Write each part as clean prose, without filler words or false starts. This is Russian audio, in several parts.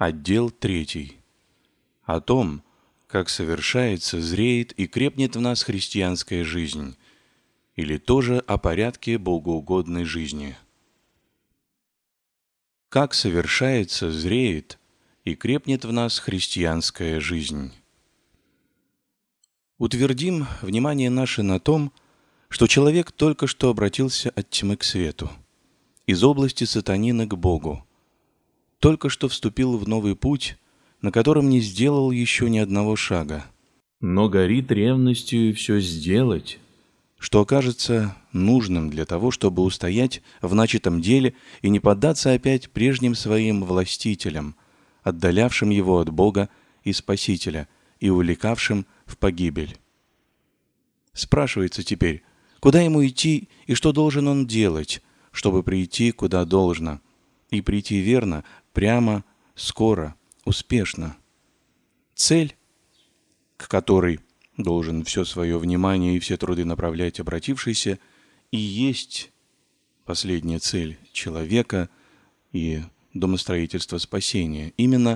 Отдел 3. О том, как совершается, зреет и крепнет в нас христианская жизнь, или тоже о порядке богоугодной жизни. Как совершается, зреет и крепнет в нас христианская жизнь. Утвердим внимание наше на том, что человек только что обратился от тьмы к свету, из области сатанины к Богу, только что вступил в новый путь, на котором не сделал еще ни одного шага, но горит ревностью все сделать, что окажется нужным для того, чтобы устоять в начатом деле и не поддаться опять прежним своим властителям, отдалявшим его от Бога и Спасителя и увлекавшим в погибель. Спрашивается теперь, куда ему идти и что должен он делать, чтобы прийти куда должно, и прийти верно, прямо, скоро, успешно. Цель, к которой должен все свое внимание и все труды направлять обратившийся, и есть последняя цель человека и домостроительства спасения, именно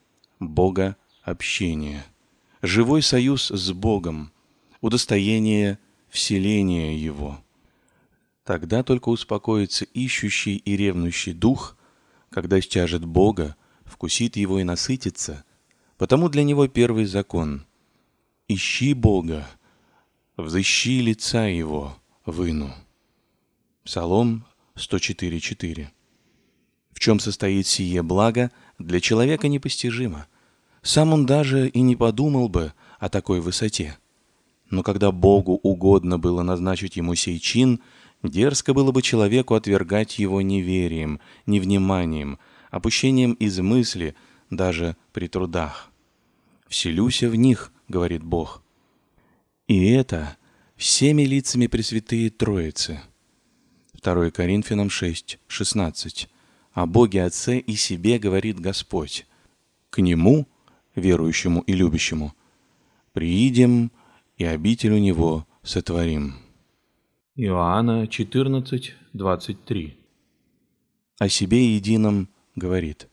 богообщение, живой союз с Богом, удостоение вселения Его. Тогда только успокоится ищущий и ревнущий дух, когда стяжет Бога, вкусит Его и насытится, потому для него первый закон — «Ищи Бога, взыщи лица Его выну». Псалом 104:4. В чем состоит сие благо, для человека непостижимо. Сам он даже и не подумал бы о такой высоте. Но когда Богу угодно было назначить ему сей чин, дерзко было бы человеку отвергать его неверием, невниманием, опущением из мысли, даже при трудах. «Вселюся в них», — говорит Бог. И это всеми лицами Пресвятые Троицы. 2 Коринфянам 6:16. О Боге Отце и себе говорит Господь. К Нему, верующему и любящему, приидем и обитель у Него сотворим. Иоанна 14:23. О себе едином говорит: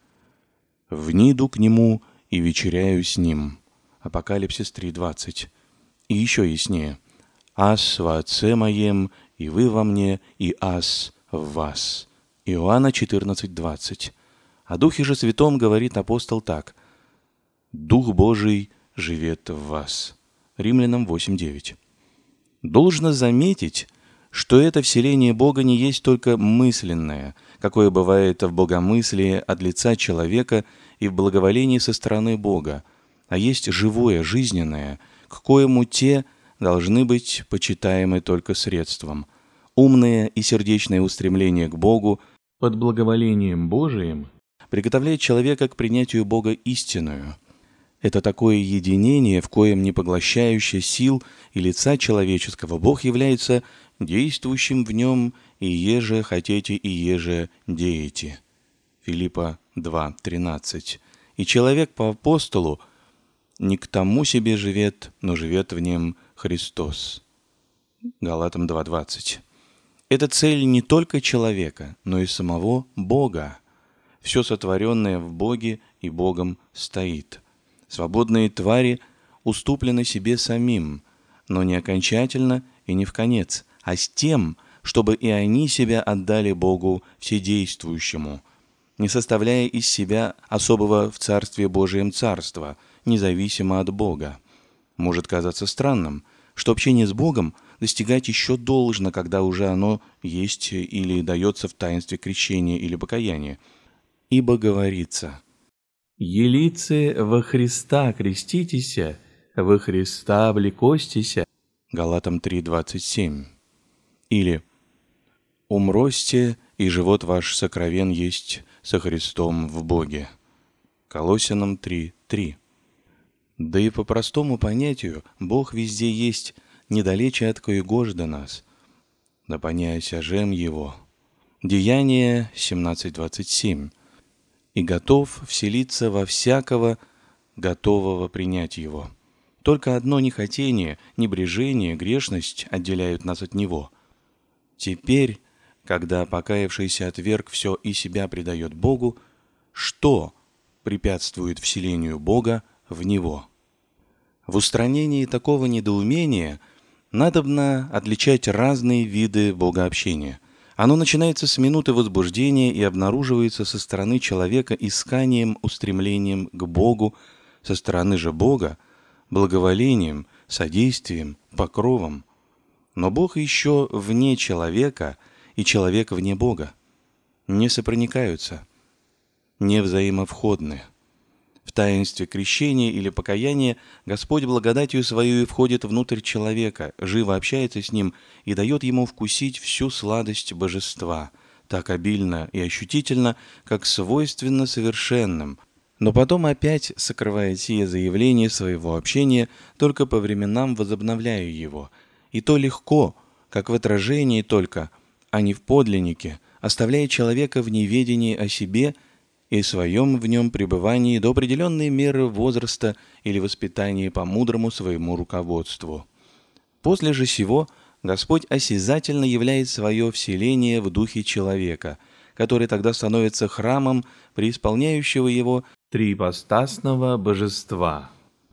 «Вниду к Нему и вечеряю с Ним». Апокалипсис 3:20. И еще яснее: «Ас во Отце моем, и вы во мне, и ас в вас». Иоанна 14:20. О Духе же Святом говорит апостол так: «Дух Божий живет в вас». Римлянам 8:9. Должно заметить, что это вселение Бога не есть только мысленное, какое бывает в богомыслии от лица человека и в благоволении со стороны Бога, а есть живое, жизненное, к коему те должны быть почитаемы только средством. Умное и сердечное устремление к Богу под благоволением Божиим приготовляет человека к принятию Бога истинную. Это такое единение, в коем не поглощающее сил и лица человеческого Бог является действующим в нем и еже хотите и еже деете. Филиппа 2:13. И человек по апостолу не к тому себе живет, но живет в нем Христос. Галатам 2:20. Это цель не только человека, но и самого Бога. Все сотворенное в Боге и Богом стоит. Свободные твари уступлены себе самим, но не окончательно и не вконец, а с тем, чтобы и они себя отдали Богу Вседействующему, не составляя из себя особого в Царстве Божием царства, независимо от Бога. Может казаться странным, что общение с Богом достигать еще должно, когда уже оно есть или дается в таинстве крещения или покаяния. Ибо говорится: «Елицы во Христа креститеся, во Христа облекостися». Галатам 3:27. Или «Умросте, и живот ваш сокровен есть со Христом в Боге». Колоссянам 3:3. Да и по простому понятию Бог везде есть, недалече от коегожда нас, да поняяся жем Его. Деяние 17:27. И готов вселиться во всякого, готового принять Его. Только одно нехотение, небрежение, грешность отделяют нас от Него. Теперь, когда покаявшийся отверг все и себя предает Богу, что препятствует вселению Бога в него. В устранении такого недоумения надобно отличать разные виды богообщения. Оно начинается с минуты возбуждения и обнаруживается со стороны человека исканием, устремлением к Богу, со стороны же Бога благоволением, содействием, покровом. Но Бог еще вне человека, и человек вне Бога. Не сопроникаются, не взаимовходны. В таинстве крещения или покаяния Господь благодатью Своей входит внутрь человека, живо общается с ним и дает ему вкусить всю сладость божества, так обильно и ощутительно, как свойственно совершенным, но потом опять сокрывает сие заявление своего общения, только по временам возобновляя его, и то легко, как в отражении только, а не в подлиннике, оставляя человека в неведении о себе и своем в нем пребывании до определенной меры возраста или воспитания по мудрому своему руководству. После же сего Господь осязательно являет свое вселение в духе человека, который тогда становится храмом преисполняющего его триипостасного божества.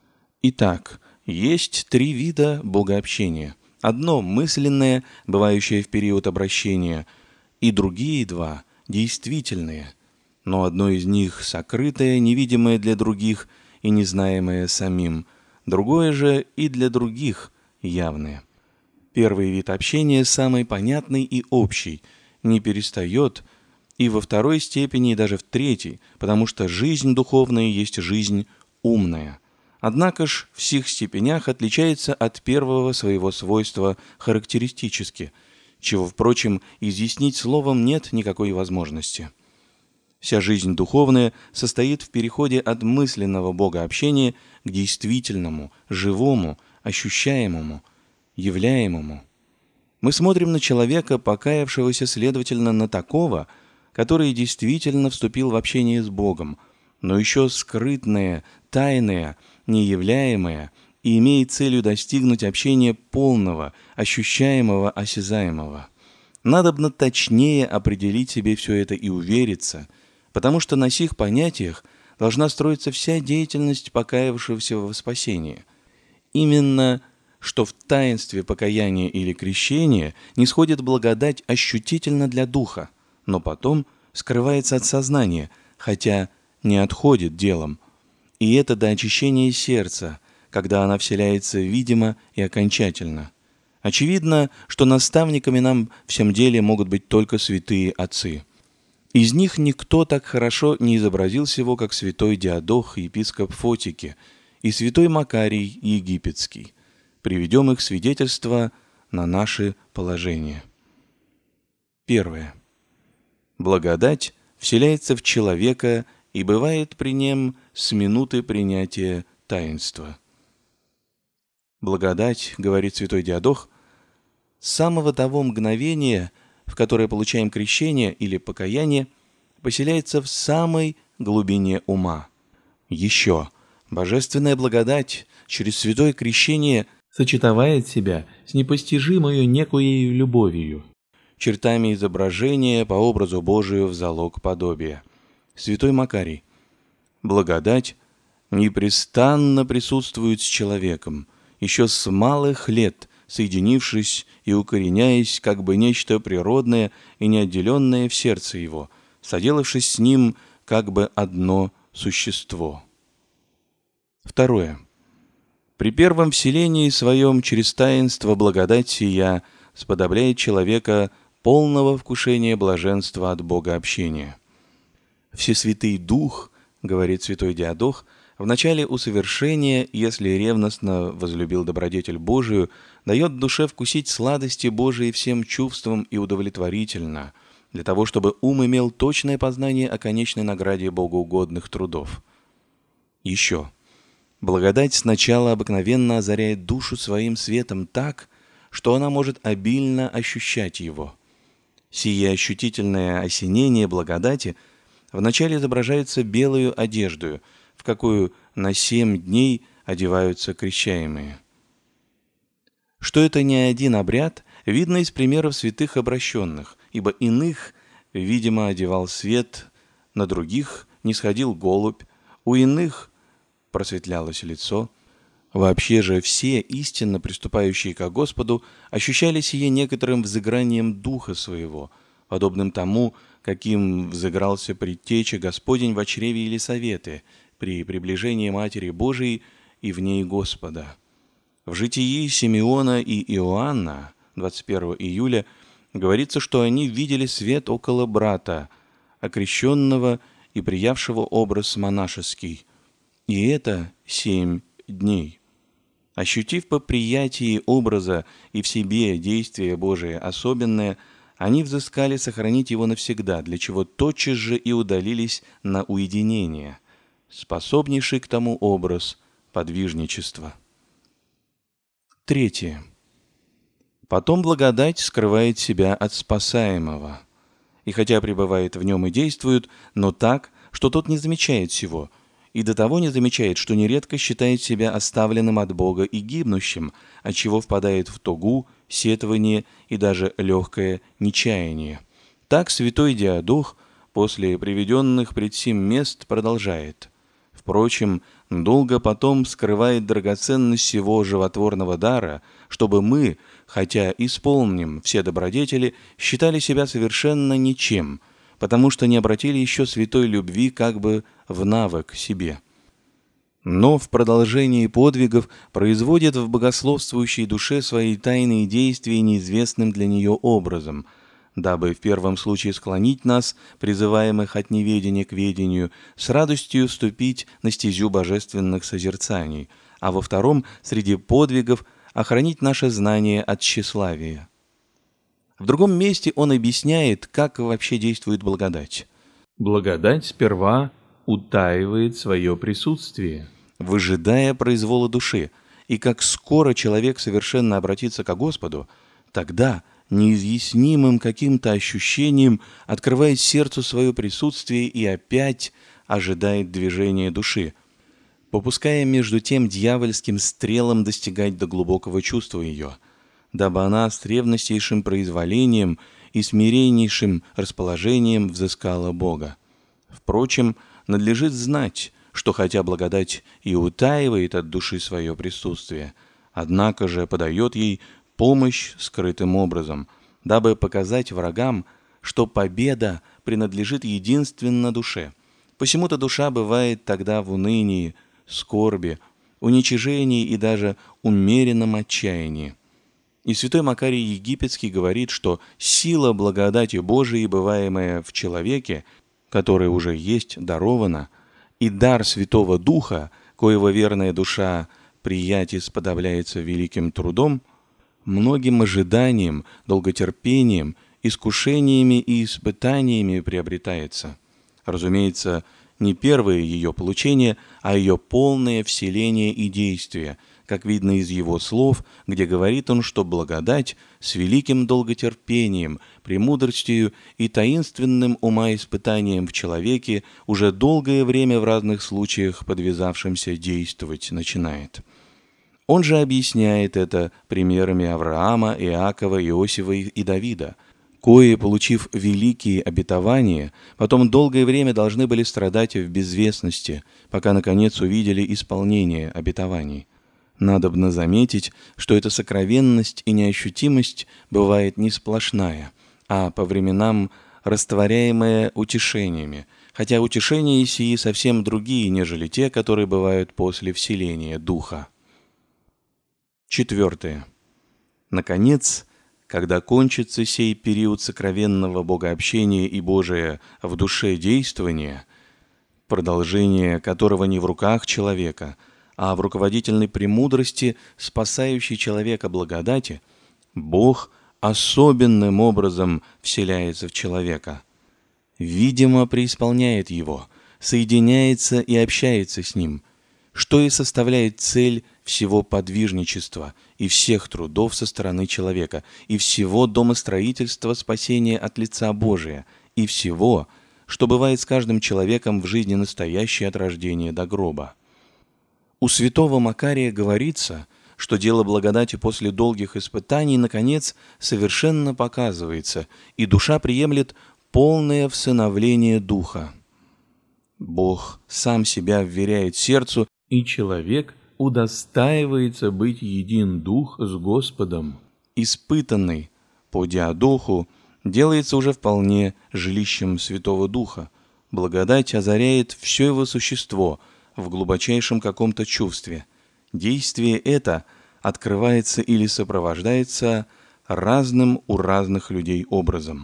Итак, есть три вида богообщения. Одно мысленное, бывающее в период обращения, и другие два действительные, но одно из них сокрытое, невидимое для других и незнаемое самим, другое же и для других явное. Первый вид общения самый понятный и общий, не перестает и во второй степени, и даже в третьей, потому что жизнь духовная есть жизнь умная. Однако ж в сих степенях отличается от первого своего свойства характеристически, чего, впрочем, изъяснить словом нет никакой возможности. Вся жизнь духовная состоит в переходе от мысленного богообщения к действительному, живому, ощущаемому, являемому. Мы смотрим на человека, покаявшегося, следовательно, на такого, который действительно вступил в общение с Богом, но еще скрытное, тайное, неявляемое и имеет целью достигнуть общения полного, ощущаемого, осязаемого. Надобно точнее определить себе все это и увериться, потому что на сих понятиях должна строиться вся деятельность покаявшегося во спасении. Именно что в таинстве покаяния или крещения нисходит благодать ощутительно для духа, но потом скрывается от сознания, хотя не отходит делом. И это до очищения сердца, когда она вселяется видимо и окончательно. Очевидно, что наставниками нам в всем деле могут быть только святые отцы. Из них никто так хорошо не изобразил сего, как святой Диадох, епископ Фотики, и святой Макарий Египетский. Приведем их свидетельства на наше положение. Первое. Благодать вселяется в человека и бывает при нем с минуты принятия таинства. Благодать, говорит святой Диадох, с самого того мгновения, в которое получаем крещение или покаяние, поселяется в самой глубине ума. Еще божественная благодать через святое крещение сочетает себя с непостижимою некоей любовью, чертами изображения по образу Божию в залог подобия. Святой Макарий. Благодать непрестанно присутствует с человеком, еще с малых лет, соединившись и укореняясь, как бы нечто природное и неотделенное в сердце его, соделавшись с ним как бы одно существо. Второе. При первом вселении своем через таинство благодать сия сподобляет человека полного вкушения блаженства от богообщения. Всесвятый Дух, говорит святой Диадох, в начале усовершения, если ревностно возлюбил добродетель Божию, дает душе вкусить сладости Божией всем чувствам и удовлетворительно, для того, чтобы ум имел точное познание о конечной награде богоугодных трудов. Еще. Благодать сначала обыкновенно озаряет душу своим светом так, что она может обильно ощущать его. Сие ощутительное осенение благодати вначале изображается белою одеждою, в какую на 7 дней одеваются крещаемые. Что это не один обряд, видно из примеров святых обращенных, ибо иных, видимо, одевал свет, на других нисходил голубь, У иных просветлялось лицо. Вообще же все истинно приступающие ко Господу ощущали сие некоторым взыгранием духа своего, подобным тому, каким взыгрался предтеча Господень в чреве Елисаветы при приближении Матери Божией и в ней Господа. В житии Симеона и Иоанна 21 июля говорится, что они видели свет около брата, окрещенного и приявшего образ монашеский, и это 7 дней. Ощутив по приятии образа и в себе действие Божие особенное, они взыскали сохранить его навсегда, для чего тотчас же и удалились на уединение, способнейший к тому образ подвижничества. 3. Потом благодать скрывает себя от спасаемого, и хотя пребывает в нем и действует, но так, что тот не замечает сего, и до того не замечает, что нередко считает себя оставленным от Бога и гибнущим, отчего впадает в тугу, сетование и даже легкое нечаяние. Так святой Диадох после приведенных пред сим мест продолжает. Впрочем, долго потом скрывает драгоценность сего животворного дара, чтобы мы, хотя исполним все добродетели, считали себя совершенно ничем, потому что не обратили еще святой любви как бы в навык себе. Но в продолжении подвигов производит в богословствующей душе свои тайные действия неизвестным для нее образом, дабы в первом случае склонить нас, призываемых от неведения к ведению, с радостью вступить на стезю божественных созерцаний, а во втором, среди подвигов, охранить наше знание от тщеславия. В другом месте он объясняет, как вообще действует благодать. Благодать сперва утаивает свое присутствие, выжидая произвола души, и как скоро человек совершенно обратится ко Господу, тогда неизъяснимым каким-то ощущением открывает сердцу свое присутствие и опять ожидает движения души, попуская между тем дьявольским стрелам достигать до глубокого чувства ее, дабы она с ревностейшим произволением и смиреннейшим расположением взыскала Бога. Впрочем, надлежит знать, что хотя благодать и утаивает от души свое присутствие, однако же подает ей помощь скрытым образом, дабы показать врагам, что победа принадлежит единственно душе. Посему-то душа бывает тогда в унынии, скорби, уничижении и даже умеренном отчаянии. И святой Макарий Египетский говорит, что сила благодати Божией, бываемая в человеке, который уже есть дарована, и дар Святого Духа, коего верная душа приять исподобляется великим трудом, многим ожиданием, долготерпением, искушениями и испытаниями приобретается. Разумеется, не первое ее получение, а ее полное вселение и действие, как видно из его слов, где говорит он, что благодать с великим долготерпением, премудростью и таинственным умоиспытанием в человеке уже долгое время в разных случаях подвязавшимся действовать начинает. Он же объясняет это примерами Авраама, Иакова, Иосифа и Давида, кои, получив великие обетования, потом долгое время должны были страдать в безвестности, пока, наконец, увидели исполнение обетований. Надобно заметить, что эта сокровенность и неощутимость бывает не сплошная, а по временам растворяемая утешениями, хотя утешения сии совсем другие, нежели те, которые бывают после вселения Духа. 4. Наконец, когда кончится сей период сокровенного богообщения и Божия в душе действования, продолжение которого не в руках человека, а в руководительной премудрости, спасающей человека благодати, Бог особенным образом вселяется в человека, видимо, преисполняет его, соединяется и общается с ним, что и составляет цель всего подвижничества и всех трудов со стороны человека, и всего домостроительства спасения от лица Божия, и всего, что бывает с каждым человеком в жизни настоящей от рождения до гроба. У святого Макария говорится, что дело благодати после долгих испытаний, наконец, совершенно показывается, и душа приемлет полное всыновление Духа. Бог сам себя вверяет сердцу, и человек удостаивается быть един дух с Господом. испытанный по диадоху, делается уже вполне жилищем Святого Духа. Благодать озаряет все его существо в глубочайшем каком-то чувстве. Действие это открывается или сопровождается разным у разных людей образом.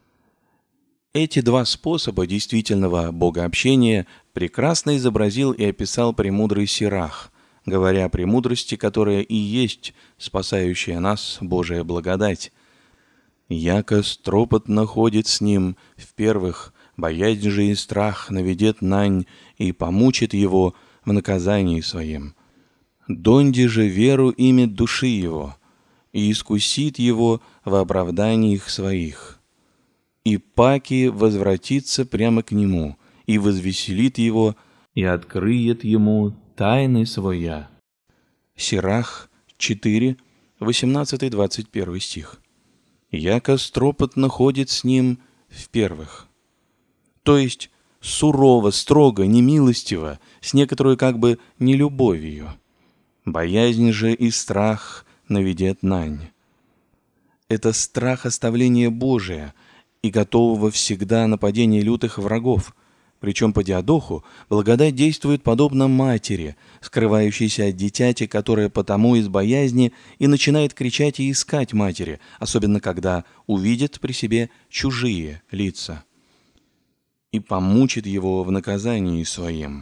Эти два способа действительного богообщения прекрасно изобразил и описал премудрый Сирах, говоря о премудрости, которая и есть спасающая нас Божия благодать. «Яко стропот находит с ним, в-первых, боязнь же и страх наведет нань и помучит его в наказании своем. Донде же веру имет души его, и искусит его в оправданиях своих. И паки возвратится прямо к нему, и возвеселит его, и открыет ему тайны своя». Сирах 4, 18-21 стих. «Яко стропот находит с ним, в-первых». То есть сурово, строго, немилостиво, с некоторой как бы нелюбовью. «Боязнь же и страх наведет нань». Это страх оставления Божия и готового всегда нападения лютых врагов. Причем по диадоху благодать действует подобно матери, скрывающейся от дитяти, которая потому из боязни и начинает кричать и искать матери, особенно когда увидит при себе чужие лица. И помучит его в наказании своем.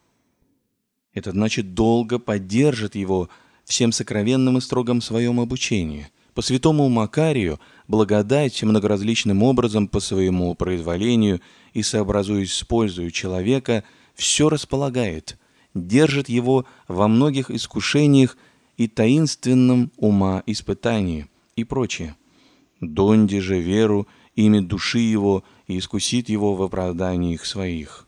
Это значит, долго поддержит его всем сокровенным и строгом своем обучении. По святому Макарию благодать многоразличным образом по своему произволению и сообразуясь с пользою человека все располагает, держит его во многих искушениях и таинственном ума испытании и прочее. Донде же веру имя души его и искусит его в оправданиях своих.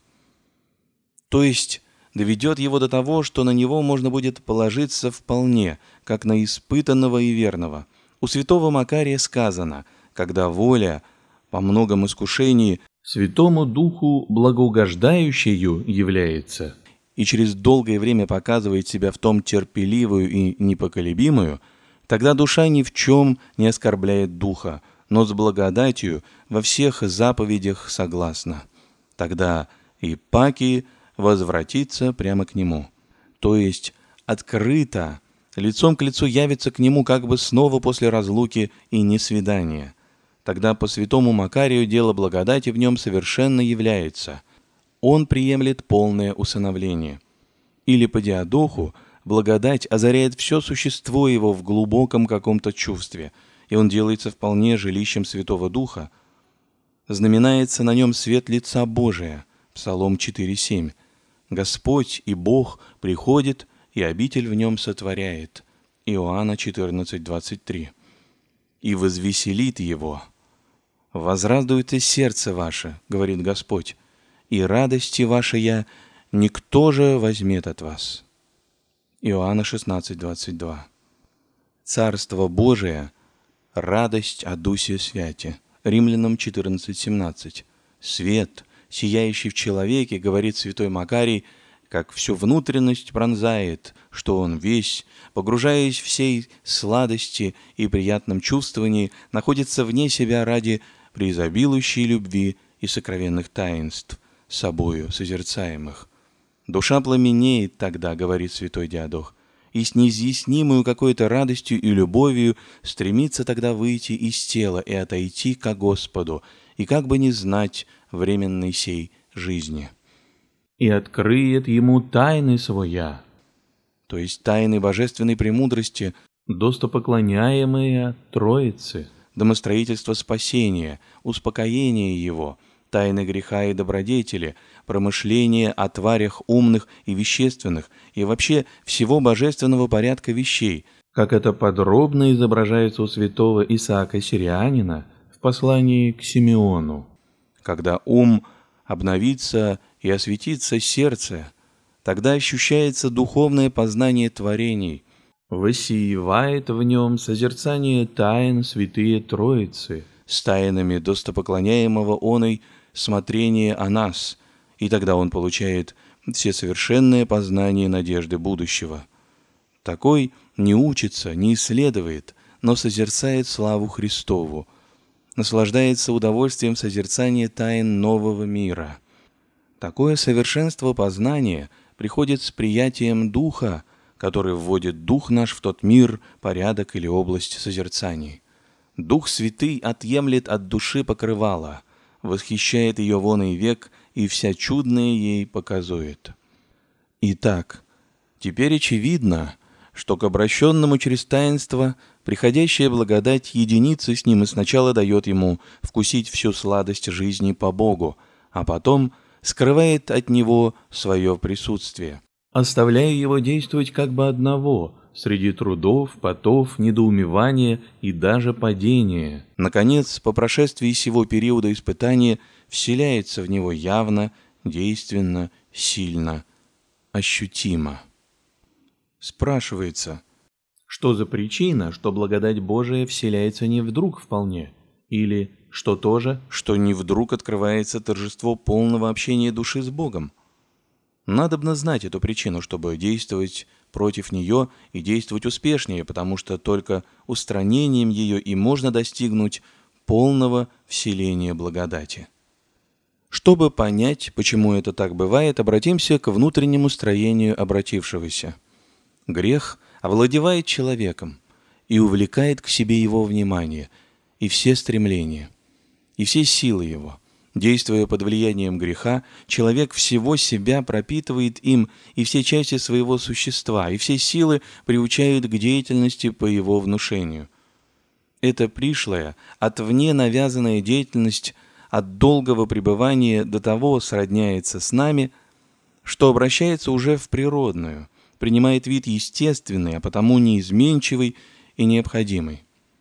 То есть доведет его до того, что на него можно будет положиться вполне, как на испытанного и верного. У святого Макария сказано, когда воля по многом искушении Святому Духу благоугождающую является, и через долгое время показывает себя в том терпеливую и непоколебимую, тогда душа ни в чем не оскорбляет Духа, но с благодатью во всех заповедях согласна. Тогда и паки возвратится прямо к нему, то есть открыто, лицом к лицу явится к нему как бы снова после разлуки и несвидания. Тогда по святому Макарию дело благодати в нем совершенно является. Он приемлет полное усыновление. Или по диадоху благодать озаряет все существо его в глубоком каком-то чувстве, и он делается вполне жилищем Святого Духа. Знаменается на нем свет лица Божия. Псалом 4:7. Господь и Бог приходит, и обитель в нем сотворяет. Иоанна 14:23. И возвеселит его. Возрадуется сердце ваше, говорит Господь, и радости вашей никто же возьмет от вас. Иоанна 16:22. Царство Божие, радость о Дусе Святе. Римлянам 14:17. Свет, сияющий в человеке, говорит святой Макарий, как всю внутренность пронзает, что он весь, погружаясь в сей сладости и приятном чувствовании, находится вне себя ради преизобилующей любви и сокровенных таинств, собою созерцаемых. Душа пламенеет тогда, говорит святой Диадох, и с неизъяснимую какой-то радостью и любовью стремится тогда выйти из тела и отойти ко Господу, и как бы не знать временной сей жизни. И открыет ему тайны своя, то есть тайны божественной премудрости, достопоклоняемые Троице, домостроительство спасения, успокоение его, тайны греха и добродетели, промышление о тварях умных и вещественных и вообще всего божественного порядка вещей, как это подробно изображается у святого Исаака Сирианина в послании к Симеону. Когда ум обновится и осветится сердце, тогда ощущается духовное познание творений, воссиевает в нем созерцание тайн святые Троицы, с тайнами достопоклоняемого оной смотрение о нас, и тогда он получает всесовершенное познание надежды будущего. Такой не учится, не исследует, но созерцает славу Христову, наслаждается удовольствием созерцания тайн нового мира. Такое совершенство познания приходит с приятием Духа, который вводит Дух наш в тот мир, порядок или область созерцаний. Дух Святый отъемлет от души покрывало, восхищает ее вон и век, и вся чудное ей показует. Итак, теперь очевидно, что к обращенному через таинство приходящая благодать единится с ним и сначала дает ему вкусить всю сладость жизни по Богу, а потом скрывает от него свое присутствие, оставляя его действовать как бы одного, среди трудов, потов, недоумевания и даже падения. Наконец, по прошествии сего периода испытания вселяется в него явно, действенно, сильно, ощутимо. Спрашивается, что за причина, что благодать Божия вселяется не вдруг вполне, или что тоже, что не вдруг открывается торжество полного общения души с Богом? Надобно знать эту причину, чтобы действовать против нее и действовать успешнее, потому что только устранением ее и можно достигнуть полного вселения благодати. Чтобы понять, почему это так бывает, обратимся к внутреннему строению обратившегося. Грех овладевает человеком и увлекает к себе его внимание, и все стремления, и все силы его. Действуя под влиянием греха, человек всего себя пропитывает им и все части своего существа, и все силы приучают к деятельности по его внушению. Эта пришлая, отвне навязанная деятельность от долгого пребывания до того сродняется с нами, что обращается уже в природную, принимает вид естественный, а потому неизменчивый и необходимый.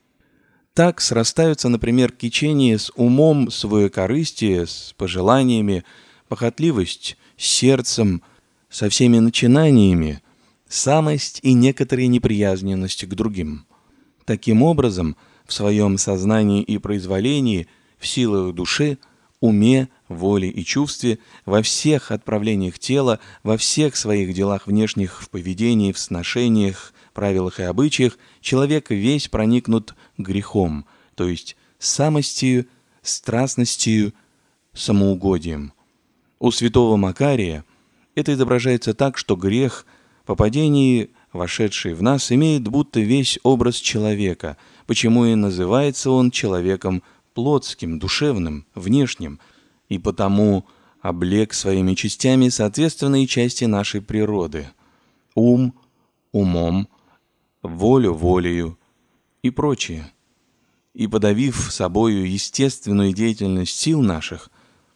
Так срастаются, например, кичение с умом, своекорыстие с пожеланиями, похотливость с сердцем, со всеми начинаниями, самость и некоторая неприязненность к другим. Таким образом, в своем сознании и произволении, в силах души, уме, воле и чувстве, во всех отправлениях тела, во всех своих делах внешних, в поведении, в сношениях, правилах и обычаях, человек весь проникнут грехом, то есть самостью, страстностью, самоугодием. У святого Макария это изображается так, что грех, по падении вошедший в нас, имеет будто весь образ человека, почему и называется он человеком плотским, душевным, внешним, и потому облег своими частями соответственные части нашей природы: ум умом, волю волею и прочее. И, подавив собою естественную деятельность сил наших,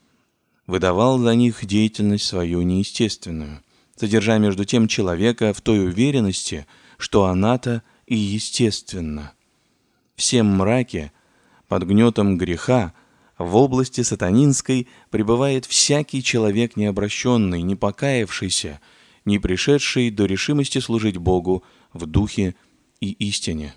выдавал за них деятельность свою неестественную, содержа между тем человека в той уверенности, что она-то и естественна. В всем мраке, под гнетом греха, в области сатанинской пребывает всякий человек необращенный, не покаявшийся, не пришедший до решимости служить Богу в духе и истине.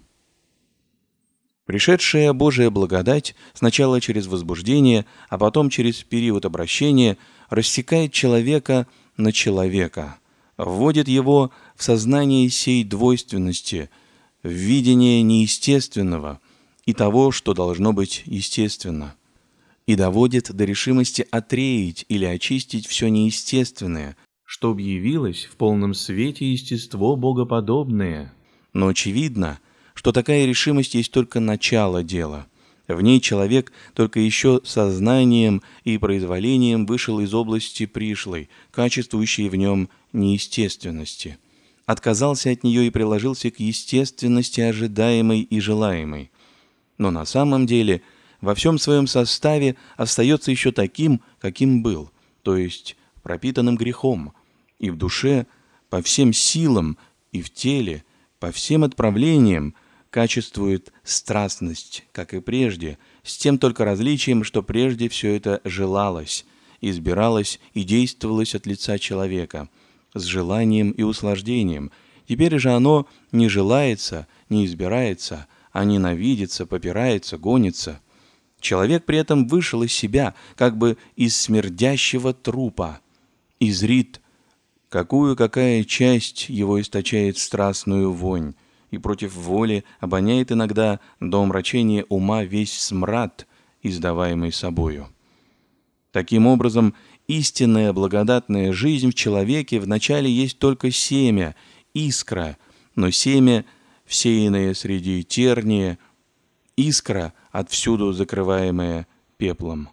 Пришедшая Божия благодать сначала через возбуждение, а потом через период обращения рассекает человека на человека, вводит его в сознание сей двойственности, в видение неестественного и того, что должно быть естественно, и доводит до решимости отреять или очистить все неестественное, что объявилось в полном свете естество богоподобное. Но очевидно, что такая решимость есть только начало дела. В ней человек только еще сознанием и произволением вышел из области пришлой, качествующей в нем неестественности. Отказался от нее и приложился к естественности ожидаемой и желаемой. Но на самом деле во всем своем составе остается еще таким, каким был, то есть пропитанным грехом, и в душе по всем силам, и в теле по всем отправлениям качествует страстность, как и прежде, с тем только различием, что прежде все это желалось, избиралось и действовалось от лица человека, с желанием и услаждением. Теперь же оно не желается, не избирается, а ненавидится, попирается, гонится. Человек при этом вышел из себя, как бы из смердящего трупа, и зрит, какая часть его источает страстную вонь, и против воли обоняет иногда до омрачения ума весь смрад, издаваемый собою. Таким образом, истинная благодатная жизнь в человеке вначале есть только семя, искра, но семя, всеянное среди терния, искра, отвсюду закрываемая пеплом.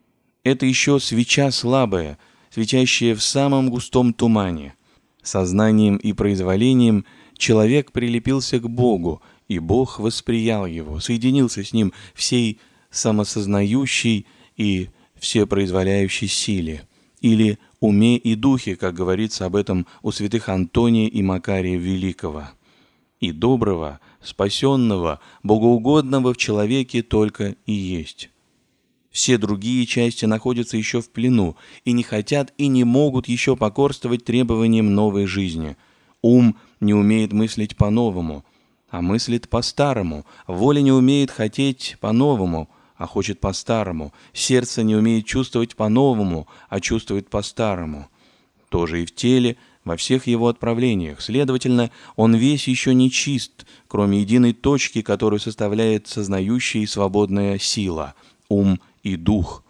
Это еще свеча слабая, светящая в самом густом тумане. Сознанием и произволением человек прилепился к Богу, и Бог восприял его, соединился с ним всей самосознающей и всепроизволяющей силе, или уме и духе, как говорится об этом у святых Антония и Макария Великого. И доброго, спасенного, богоугодного в человеке только и есть. Все другие части находятся еще в плену и не хотят и не могут еще покорствовать требованиям новой жизни. Ум не умеет мыслить по-новому, а мыслит по-старому. Воля не умеет хотеть по-новому, а хочет по-старому. Сердце не умеет чувствовать по-новому, а чувствует по-старому. Тоже и в теле, во всех его отправлениях. Следовательно, он весь еще не чист, кроме единой точки, которую составляет сознающая и свободная сила – ум и дух.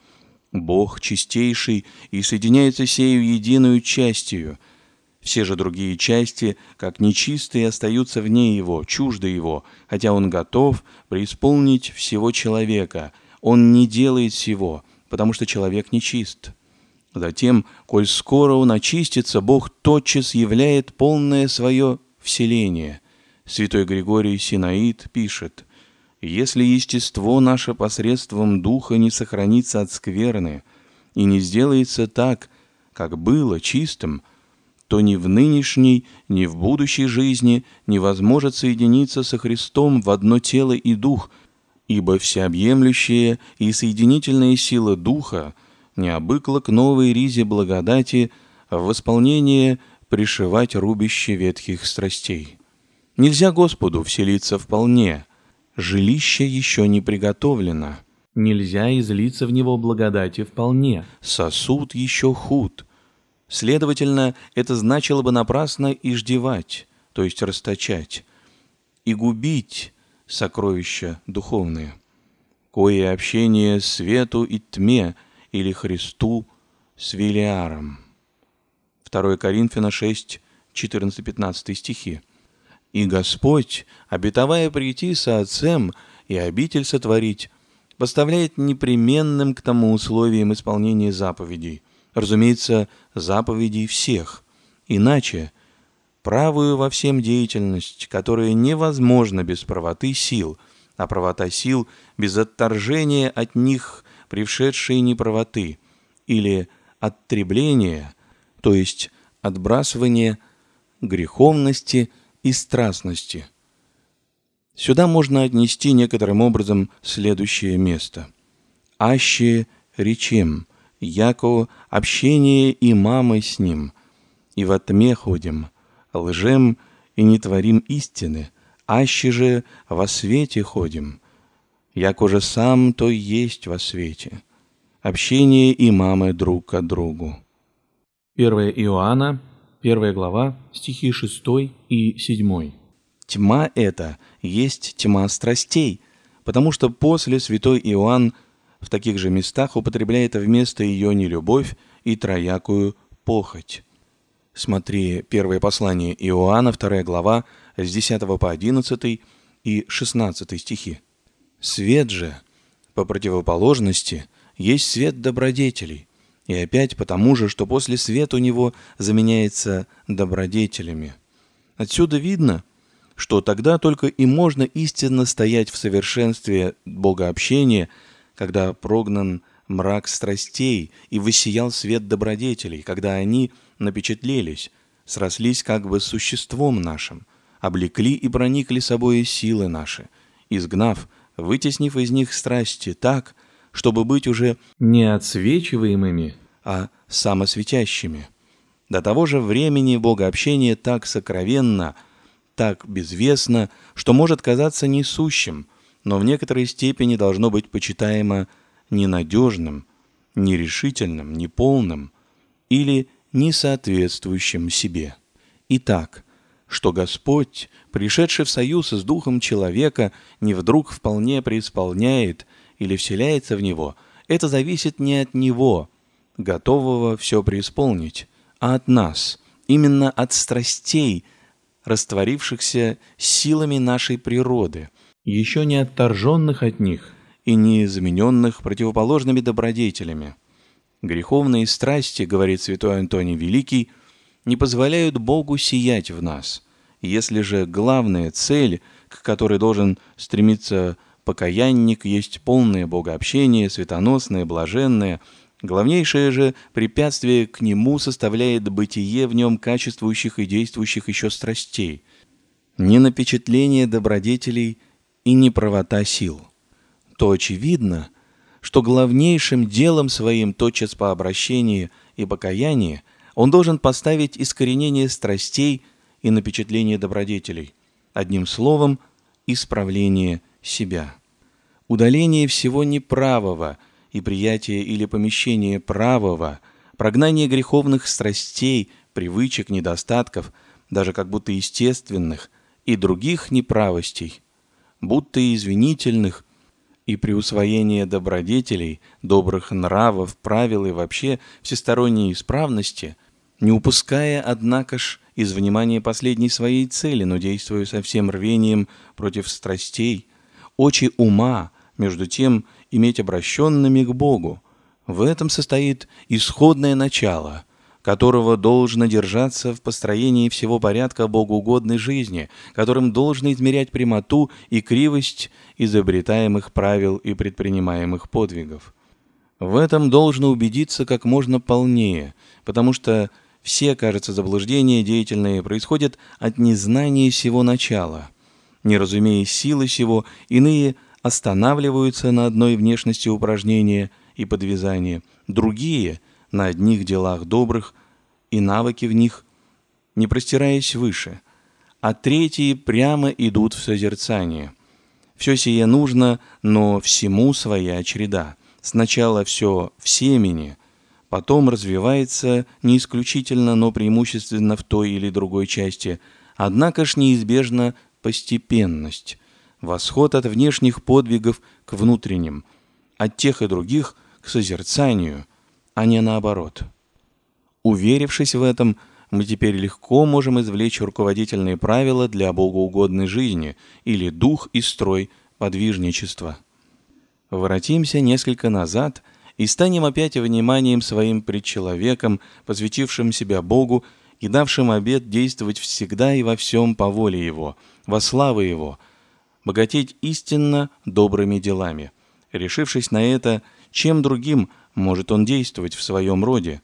Бог чистейший и соединяется сею единую частью. Все же другие части, как нечистые, остаются вне его, чужды его, хотя он готов преисполнить всего человека. Он не делает сего, потому что человек нечист. Затем, коль скоро он очистится, Бог тотчас являет полное свое вселение. Святой Григорий Синаид пишет: «Если естество наше посредством Духа не сохранится от скверны и не сделается так, как было чистым, то ни в нынешней, ни в будущей жизни невозможно соединиться со Христом в одно тело и дух, ибо всеобъемлющая и соединительная сила Духа не обыкла к новой ризе благодати в восполнение пришивать рубище ветхих страстей. Нельзя Господу вселиться вполне, жилище еще не приготовлено. Нельзя излиться в него благодати вполне. Сосуд еще худ. Следовательно, это значило бы напрасно иждевать, то есть расточать, и губить сокровища духовные, кое общение свету и тьме или Христу с Велиаром». 2 Коринфянам 6, 14-15 стихи. «И Господь, обетовая прийти со Отцем и обитель сотворить, поставляет непременным к тому условием исполнения заповедей, разумеется, заповедей всех, иначе правую во всем деятельность, которая невозможна без правоты сил, а правота сил без отторжения от них прившедшей неправоты, или оттребления, то есть отбрасывания греховности и страстности». Сюда можно отнести некоторым образом следующее место. «Аще речем, яко общение и мамы с ним, и во тьме ходим, лжем и не творим истины, аще же во свете ходим, яко же сам то есть во свете. Общение и мамы друг к другу». 1 Иоанна, 1 глава, стихи 6 и 7. Тьма эта есть тьма страстей, потому что после святой Иоанн в таких же местах употребляет вместо ее нелюбовь и троякую похоть. Смотри первое послание Иоанна, 2 глава, с 10 по 11 и 16 стихи. «Свет же, по противоположности, есть свет добродетелей, и опять потому же, что после свет у него заменяется добродетелями. Отсюда видно, что тогда только и можно истинно стоять в совершенстве богообщения, когда прогнан мрак страстей и воссиял свет добродетелей, когда они напечатлелись, срослись как бы с существом нашим, облекли и проникли собой силы наши, изгнав, вытеснив из них страсти так, чтобы быть уже не отсвечиваемыми, а самосветящими. До того же времени богообщение так сокровенно, так безвестно, что может казаться несущим, но в некоторой степени должно быть почитаемо ненадежным, нерешительным, неполным или несоответствующим себе. Итак, что Господь, пришедший в союз с духом человека, не вдруг вполне преисполняет или вселяется в него, это зависит не от него, готового все преисполнить, а от нас, именно от страстей, растворившихся силами нашей природы, еще не отторженных от них и не замененных противоположными добродетелями. Греховные страсти, говорит святой Антоний Великий, не позволяют Богу сиять в нас. Если же главная цель, к которой должен стремиться покаянник, есть полное богообщение, светоносное, блаженное, главнейшее же препятствие к нему составляет бытие в нем качествующих и действующих еще страстей, не напечатление добродетелей и не правота сил. То очевидно, что главнейшим делом своим тотчас по обращении и покаянии он должен поставить искоренение страстей и напечатление добродетелей, одним словом, исправление себя. Удаление всего неправого и приятие или помещение правого, прогнание греховных страстей, привычек, недостатков, даже как будто естественных, и других неправостей, будто извинительных, и при усвоении добродетелей, добрых нравов, правил и вообще всесторонней исправности, не упуская, однако ж, из внимания последней своей цели, но действуя со всем рвением против страстей, очи ума, между тем, иметь обращенными к Богу. В этом состоит исходное начало, которого должно держаться в построении всего порядка богоугодной жизни, которым должно измерять прямоту и кривость изобретаемых правил и предпринимаемых подвигов. В этом должно убедиться как можно полнее, потому что все, кажется, заблуждения деятельные происходят от незнания сего начала. Не разумея силы сего, иные останавливаются на одной внешности упражнения и подвязания, другие — на одних делах добрых и навыки в них, не простираясь выше, а третьи прямо идут в созерцание. Все сие нужно, но всему своя череда. Сначала все в семени, потом развивается не исключительно, но преимущественно в той или другой части, однако ж неизбежна постепенность, восход от внешних подвигов к внутренним, от тех и других к созерцанию, а не наоборот. Уверившись в этом, мы теперь легко можем извлечь руководительные правила для богоугодной жизни или дух и строй подвижничества. Воротимся несколько назад и станем опять вниманием своим пред человеком, посвятившим себя Богу и давшим обет действовать всегда и во всем по воле Его, во славу Его, богатеть истинно добрыми делами. Решившись на это, чем другим может он действовать в своем роде?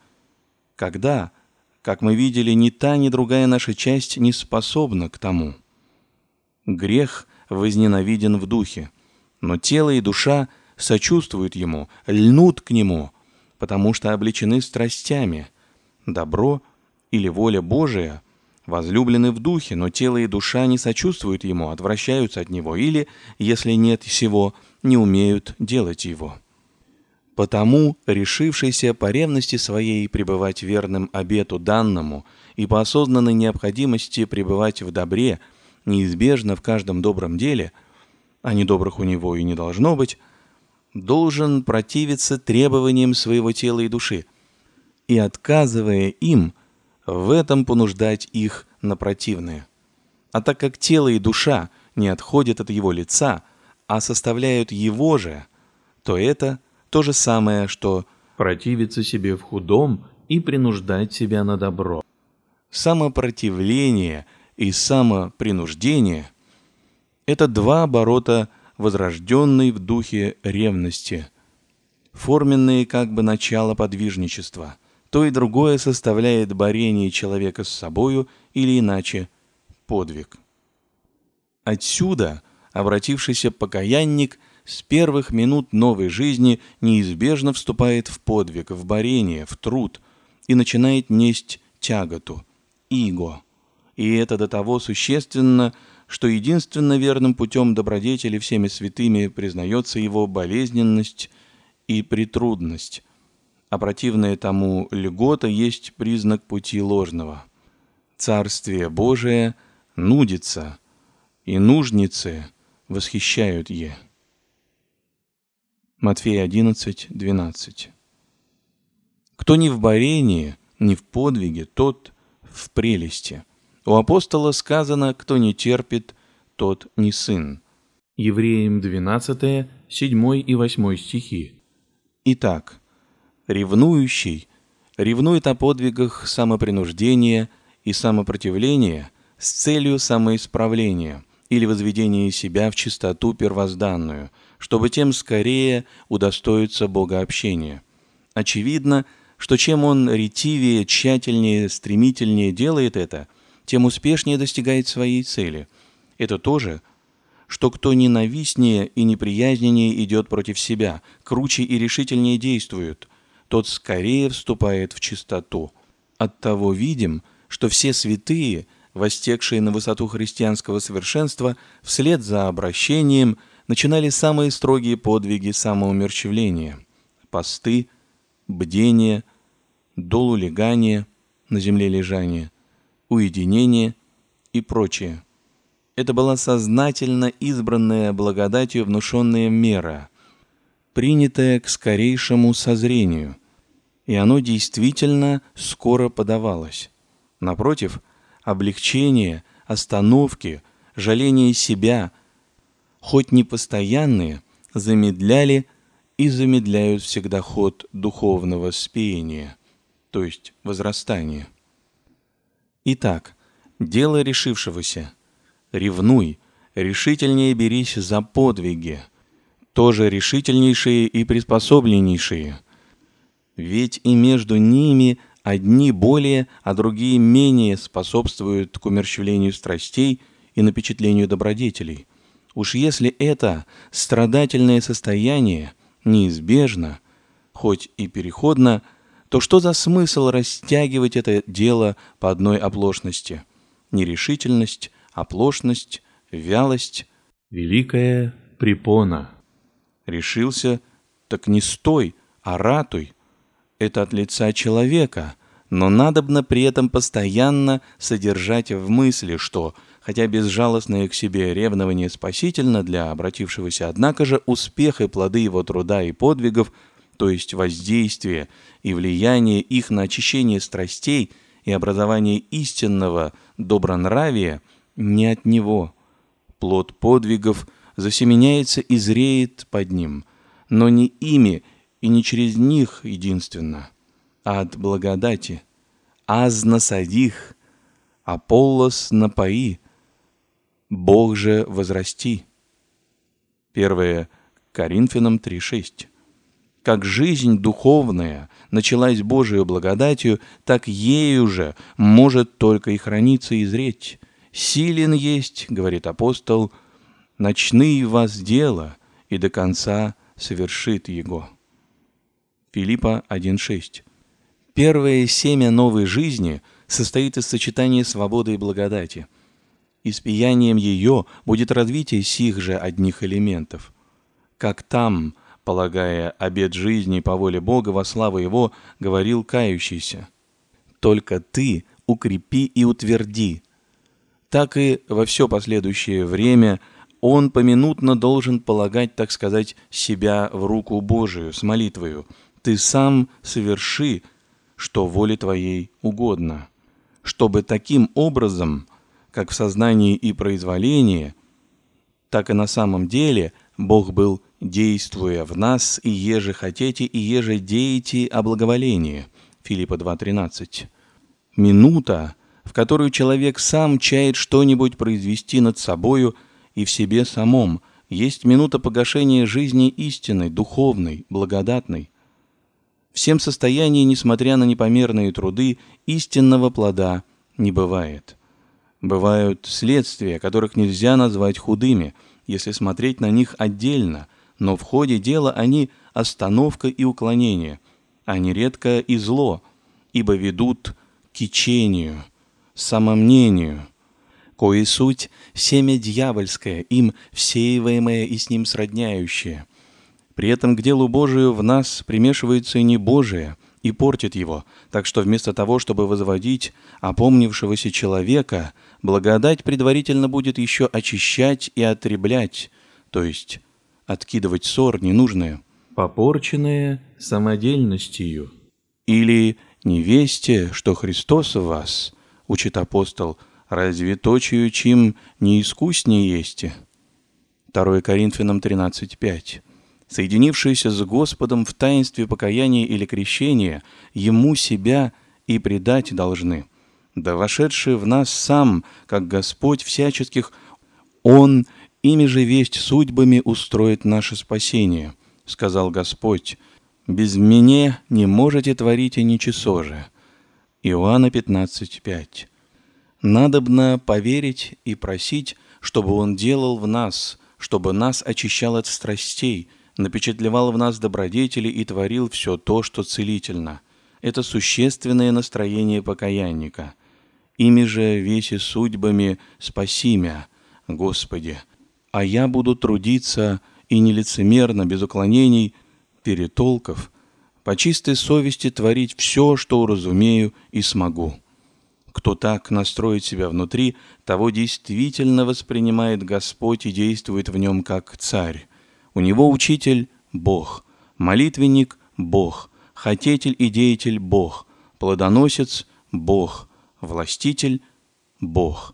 Когда, как мы видели, ни та, ни другая наша часть не способна к тому. Грех возненавиден в духе, но тело и душа сочувствуют ему, льнут к нему, потому что облечены страстями. Добро или воля Божия возлюблены в духе, но тело и душа не сочувствуют ему, отвращаются от него или, если нет сего, не умеют делать его. Потому, решившийся по ревности своей пребывать верным обету данному и по осознанной необходимости пребывать в добре, неизбежно в каждом добром деле, а недобрых у него и не должно быть, должен противиться требованиям своего тела и души, и, отказывая им, в этом понуждать их на противное. А так как тело и душа не отходят от его лица, а составляют его же, то это то же самое, что противиться себе в худом и принуждать себя на добро. Самопротивление и самопринуждение — это два оборота возрожденной в духе ревности, форменные как бы начало подвижничества. То и другое составляет борение человека с собою или иначе подвиг. Отсюда обратившийся покаянник с первых минут новой жизни неизбежно вступает в подвиг, в борение, в труд и начинает несть тяготу, иго, И это до того существенно, что единственно верным путем добродетели всеми святыми признается его болезненность и притрудность, а противная тому льгота есть признак пути ложного. Царствие Божие нудится, и нужницы восхищают е. Матфея 11:12. Кто ни в борении, ни в подвиге, тот в прелести. У апостола сказано: кто не терпит, тот не сын. Евреям 12, 7 и 8 стихи. Итак, ревнующий ревнует о подвигах самопринуждения и самопротивления с целью самоисправления или возведения себя в чистоту первозданную, чтобы тем скорее удостоиться богообщения. Очевидно, что чем он ретивее, тщательнее, стремительнее делает это, тем успешнее достигает своей цели. Это то же, что кто ненавистнее и неприязненнее идет против себя, круче и решительнее действует, тот скорее вступает в чистоту. Оттого видим, что все святые, востегшие на высоту христианского совершенства, вслед за обращением начинали самые строгие подвиги самоумерщвления: посты, бдение, долулегание, на земле лежание, уединение и прочее. Это была сознательно избранная благодатью внушенная мера, принятая к скорейшему созрению, и оно действительно скоро подавалось. Напротив, облегчение, остановки, жаление себя, хоть не постоянные, замедляли и замедляют всегда ход духовного спеяния, то есть возрастания. Итак, дело решившегося: ревнуй, решительнее берись за подвиги, тоже решительнейшие и приспособленнейшие. Ведь и между ними одни более, а другие менее способствуют к умерщвлению страстей и напечатлению добродетелей. Уж если это страдательное состояние неизбежно, хоть и переходно, то что за смысл растягивать это дело по одной оплошности? Нерешительность, оплошность, вялость. Великая препона. Решился, так не стой, а ратуй. Это от лица человека, но надобно при этом постоянно содержать в мысли, что, хотя безжалостное к себе ревнование спасительно для обратившегося, однако же успех и плоды его труда и подвигов, то есть воздействие и влияние их на очищение страстей и образование истинного добронравия, не от него. Плод подвигов засеменяется и зреет под ним, но не ими и не через них единственно, а от благодати. Аз насадих, Аполлос напои, Бог же возрасти. 1 Коринфянам 3:6. Как жизнь духовная началась Божией благодатью, так ею же может только и храниться и зреть. Силен есть, говорит апостол, начни вас дело, и до конца совершит его. Филиппа 1:6. Первое семя новой жизни состоит из сочетания свободы и благодати. Испиянием ее будет развитие сих же одних элементов. Как там, полагая обет жизни по воле Бога во славу Его, говорил кающийся: «Только ты укрепи и утверди». Так и во все последующее время он поминутно должен полагать, так сказать, себя в руку Божию с молитвою: «Ты сам соверши, что воле Твоей угодно», чтобы таким образом, как в сознании и произволении, так и на самом деле Бог был, действуя в нас, и еже хотите, и еже деете о благоволении. Филиппа 2:13. Минута, в которую человек сам чает что-нибудь произвести над собою и в себе самом, есть минута погашения жизни истинной, духовной, благодатной. В всем состоянии, несмотря на непомерные труды, истинного плода не бывает. Бывают следствия, которых нельзя назвать худыми, если смотреть на них отдельно, но в ходе дела они остановка и уклонение, а нередко и зло, ибо ведут к кичению, самомнению, кои суть семя дьявольское, им всеиваемое и с ним сродняющее. При этом к делу Божию в нас примешивается и небожие, и портит его, так что вместо того, чтобы возводить опомнившегося человека, благодать предварительно будет еще очищать и отреблять, то есть откидывать ссор ненужное, попорченное самодельностью. или невесте, что Христос в вас, учит апостол, разве точию чим не искуснее есте? 2 Коринфянам 13:5. Соединившиеся с Господом в таинстве покаяния или крещения, Ему себя и предать должны. Да вошедший в нас сам, как Господь всяческих, Он ими же весть судьбами устроит наше спасение, сказал Господь. Без меня не можете творить и ничего же. Иоанна 15:5. Надобно поверить и просить, чтобы Он делал в нас, чтобы нас очищал от страстей, напечатлевал в нас добродетели и творил все то, что целительно. Это существенное настроение покаянника. Ими же веси судьбами спаси мя, Господи, а я буду трудиться и нелицемерно, без уклонений, перетолков, по чистой совести творить все, что уразумею и смогу. Кто так настроит себя внутри, того действительно воспринимает Господь и действует в нем как царь. У него учитель – Бог, молитвенник – Бог, хотетель и деятель – Бог, плодоносец – Бог, властитель – Бог.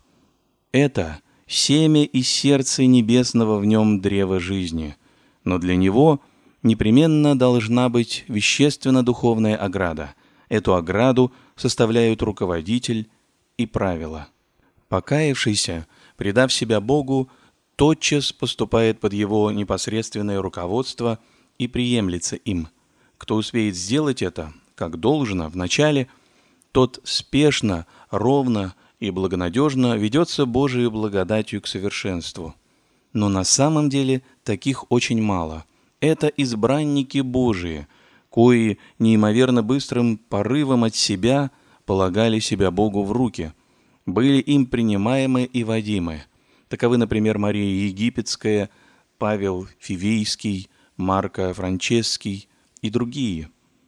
Это семя и сердце небесного в нем древа жизни, но для него непременно должна быть вещественно-духовная ограда. Эту ограду составляют руководитель и правила. Покаявшийся, предав себя Богу, тотчас поступает под его непосредственное руководство и приемлется им. Кто успеет сделать это, как должно, вначале, тот спешно, ровно и благонадежно ведется Божией благодатью к совершенству. Но на самом деле таких очень мало. Это избранники Божии, кои неимоверно быстрым порывом от себя полагали себя Богу в руки, были им принимаемы и водимы. Таковы, например, Мария Египетская, Павел Фивейский, Марко Франчесский и другие.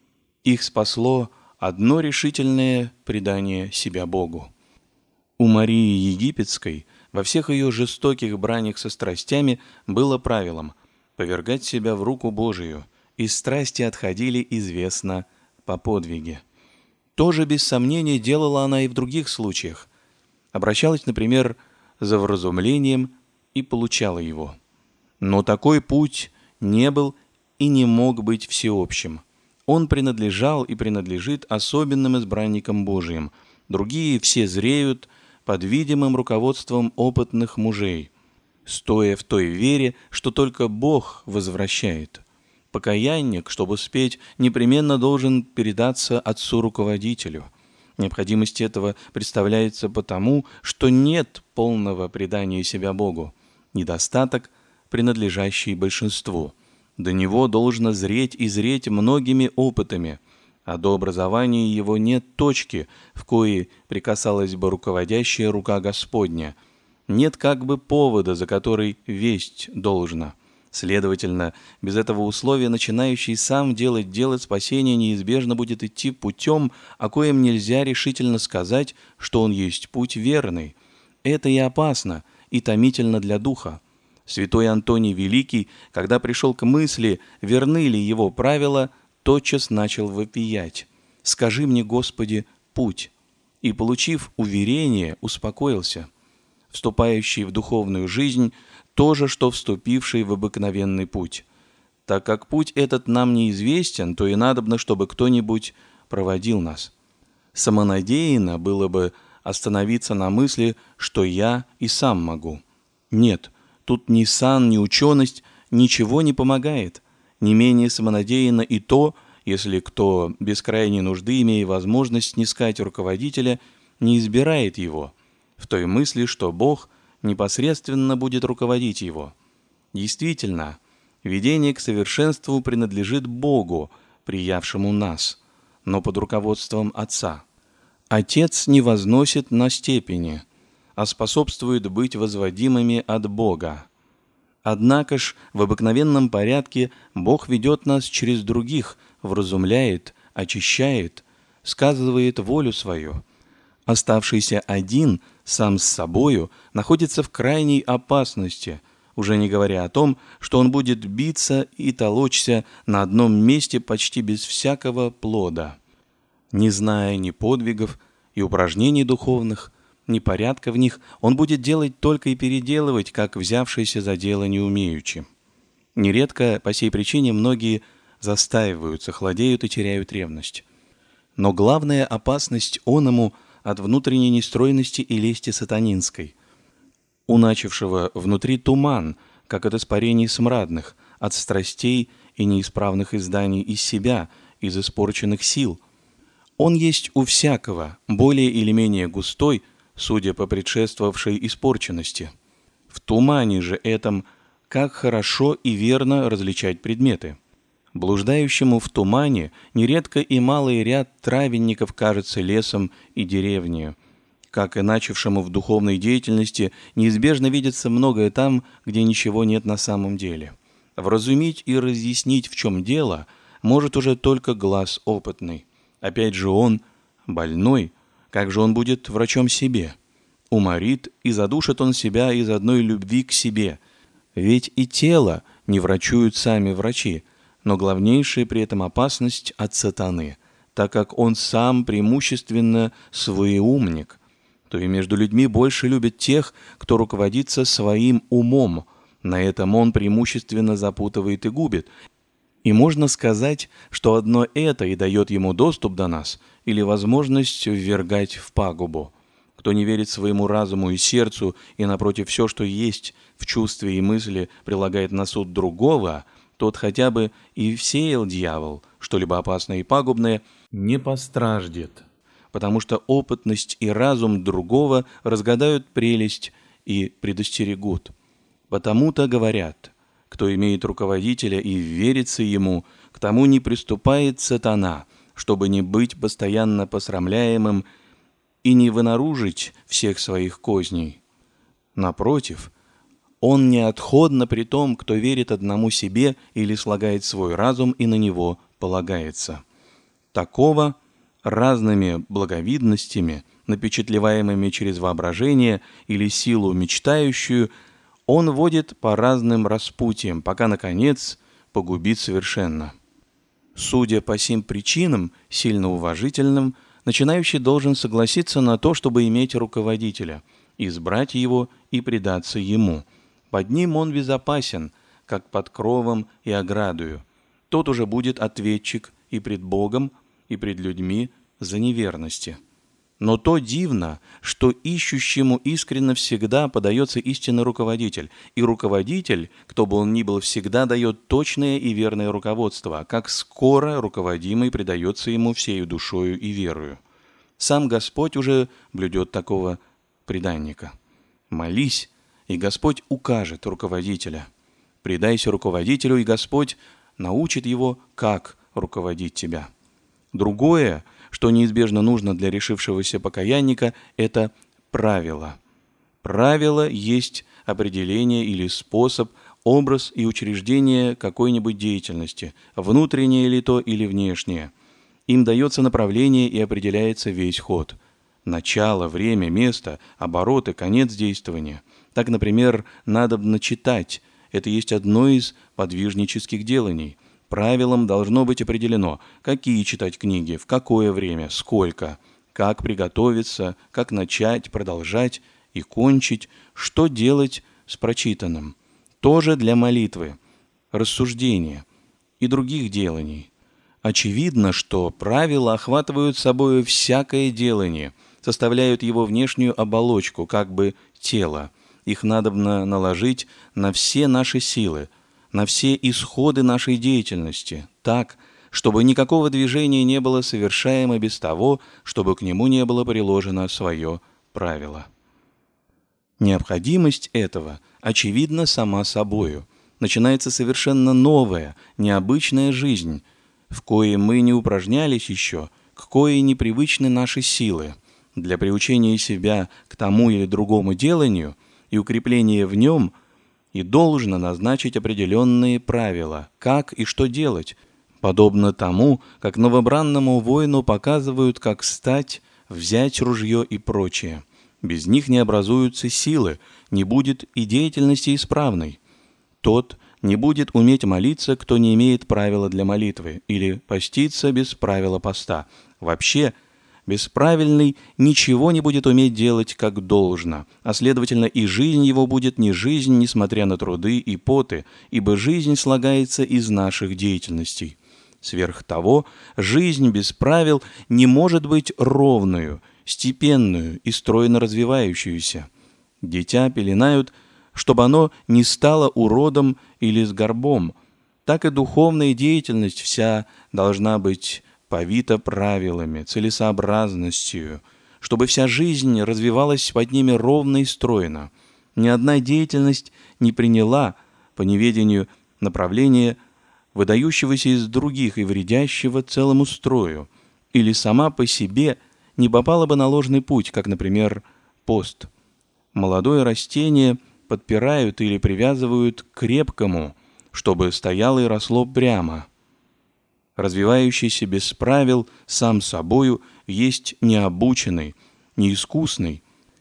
Их спасло одно решительное предание себя Богу. У Марии Египетской во всех ее жестоких бранях со страстями было правилом повергать себя в руку Божию, и страсти отходили, известно, по подвиге. Тоже без сомнения делала она и в других случаях. Обращалась, например, за вразумлением и получала его. Но такой путь не был и не мог быть всеобщим. Он принадлежал и принадлежит особенным избранникам Божиим. Другие все зреют под видимым руководством опытных мужей, стоя в той вере, что только Бог возвращает. Покаянник, чтобы успеть, непременно должен передаться отцу-руководителю. Необходимость этого представляется потому, что нет полного предания себя Богу, недостаток, принадлежащий большинству. До него должно зреть и зреть многими опытами, а до образования его нет точки, в коей прикасалась бы руководящая рука Господня. Нет как бы повода, за который весть должна. Следовательно, без этого условия начинающий сам делать дело спасения неизбежно будет идти путем, о коем нельзя решительно сказать, что он есть путь верный. Это и опасно, и томительно для духа. Святой Антоний Великий, когда пришел к мысли, верны ли его правила, тотчас начал вопиять: «Скажи мне, Господи, путь!» И, получив уверение, успокоился. Вступающий в духовную жизнь – то же, что вступивший в обыкновенный путь. Так как путь этот нам неизвестен, то и надобно, чтобы кто-нибудь проводил нас. Самонадеянно было бы остановиться на мысли, что я и сам могу. Нет, тут ни сан, ни ученость ничего не помогает. Не менее самонадеянно и то, если кто без крайней нужды, имея возможность снискать руководителя, не избирает его, в той мысли, что Бог непосредственно будет руководить его. Действительно, ведение к совершенству принадлежит Богу, приявшему нас, но под руководством Отца. Отец не возносит на степени, а способствует быть возводимыми от Бога. Однако ж в обыкновенном порядке Бог ведет нас через других, вразумляет, очищает, сказывает волю свою. Оставшийся один, сам с собою, находится в крайней опасности, уже не говоря о том, что он будет биться и толочься на одном месте почти без всякого плода, не зная ни подвигов и упражнений духовных, ни порядка в них, он будет делать только и переделывать, как взявшийся за дело не умеючи. Нередко по сей причине многие застаиваются, хладеют и теряют ревность. Но главная опасность оному от внутренней нестройности и лести сатанинской. У начавшего внутри туман, как от испарений смрадных, от страстей и неисправных изданий из себя, из испорченных сил. Он есть у всякого, более или менее густой, судя по предшествовавшей испорченности. В тумане же этом как хорошо и верно различать предметы. Блуждающему в тумане нередко и малый ряд травенников кажется лесом и деревнею. Как и начавшему в духовной деятельности неизбежно видится многое там, где ничего нет на самом деле. Вразумить и разъяснить, в чем дело, может уже только глаз опытный. Опять же он, больной, как же он будет врачом себе? Уморит и задушит он себя из одной любви к себе. Ведь и тело не врачуют сами врачи, но главнейшая при этом опасность от сатаны, так как он сам преимущественно своеумник, то и между людьми больше любит тех, кто руководится своим умом. На этом он преимущественно запутывает и губит. И можно сказать, что одно это и дает ему доступ до нас или возможность ввергать в пагубу. Кто не верит своему разуму и сердцу и, напротив, все, что есть в чувстве и мысли, прилагает на суд другого, тот хотя бы и всеял дьявол, что-либо опасное и пагубное, не постраждет. Потому что опытность и разум другого разгадают прелесть и предостерегут. Потому-то говорят, кто имеет руководителя и верится ему, к тому не приступает сатана, чтобы не быть постоянно посрамляемым и не вынаружить всех своих козней. Напротив, он неотходно при том, кто верит одному себе или слагает свой разум и на него полагается. Такого разными благовидностями, напечатлеваемыми через воображение или силу мечтающую, он водит по разным распутьям, пока, наконец, погубит совершенно. Судя по сим причинам, сильно уважительным, начинающий должен согласиться на то, чтобы иметь руководителя, избрать его и предаться ему. Под ним он безопасен, как под кровом и оградою. Тот уже будет ответчик и пред Богом, и пред людьми за неверности. Но то дивно, что ищущему искренно всегда подается истинный руководитель, и руководитель, кто бы он ни был, всегда дает точное и верное руководство, как скоро руководимый предается ему всею душою и верою. Сам Господь уже блюдет такого преданника. Молись, и Господь укажет руководителя. Предайся руководителю, и Господь научит его, как руководить тебя. Другое, что неизбежно нужно для решившегося покаянника, это правило. Правило есть определение или способ, образ и учреждение какой-нибудь деятельности, внутреннее ли то или внешнее. Им дается направление и определяется весь ход. Начало, время, место, обороты, конец действования. Так, например, надобно читать. Это есть одно из подвижнических деланий. Правилам должно быть определено, какие читать книги, в какое время, сколько, как приготовиться, как начать, продолжать и кончить, что делать с прочитанным. Тоже для молитвы, рассуждения и других деланий. Очевидно, что правила охватывают собой всякое делание, составляют его внешнюю оболочку, как бы тело. Их надобно наложить на все наши силы, на все исходы нашей деятельности, так, чтобы никакого движения не было совершаемо без того, чтобы к нему не было приложено свое правило. Необходимость этого очевидна сама собою. Начинается совершенно новая, необычная жизнь, в коей мы не упражнялись еще, к коей непривычны наши силы, для приучения себя к тому или другому деланию и укрепления в нем и должно назначить определенные правила, как и что делать, подобно тому, как новобранному воину показывают, как стать, взять ружье и прочее. Без них не образуются силы, не будет и деятельности исправной. Тот не будет уметь молиться, кто не имеет правила для молитвы, или поститься без правила поста. Вообще, бесправильный ничего не будет уметь делать как должно, а следовательно и жизнь его будет не жизнь, несмотря на труды и поты, ибо жизнь слагается из наших деятельностей. Сверх того, жизнь без правил не может быть ровную, степенную и стройно развивающуюся. Дитя пеленают, чтобы оно не стало уродом или с горбом. Так и духовная деятельность вся должна быть повита правилами, целесообразностью, чтобы вся жизнь развивалась под ними ровно и стройно. Ни одна деятельность не приняла, по неведению, направления, выдающегося из других и вредящего целому строю, или сама по себе не попала бы на ложный путь, как, например, пост. Молодое растение подпирают или привязывают к крепкому, чтобы стояло и росло прямо. Развивающийся без правил сам собою есть необученный, неискусный,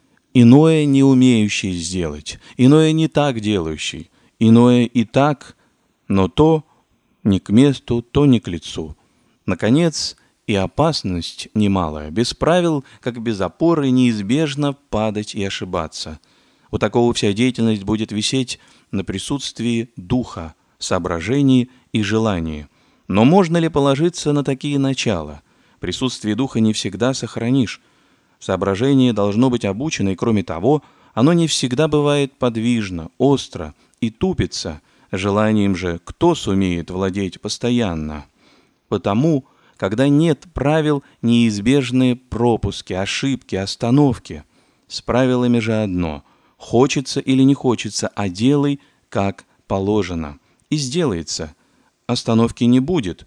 иное не умеющий сделать, иное не так делающий, иное и так, но то не к месту, то не к лицу. Наконец, и опасность немалая. Без правил, как без опоры, неизбежно падать и ошибаться. У такого вся деятельность будет висеть на присутствии духа, соображении и желании. Но можно ли положиться на такие начала? Присутствие духа не всегда сохранишь. Соображение должно быть обучено, и кроме того, оно не всегда бывает подвижно, остро и тупится. Желанием же кто сумеет владеть постоянно? Потому, когда нет правил, неизбежны пропуски, ошибки, остановки. С правилами же одно – хочется или не хочется, а делай, как положено. И сделается. Остановки не будет,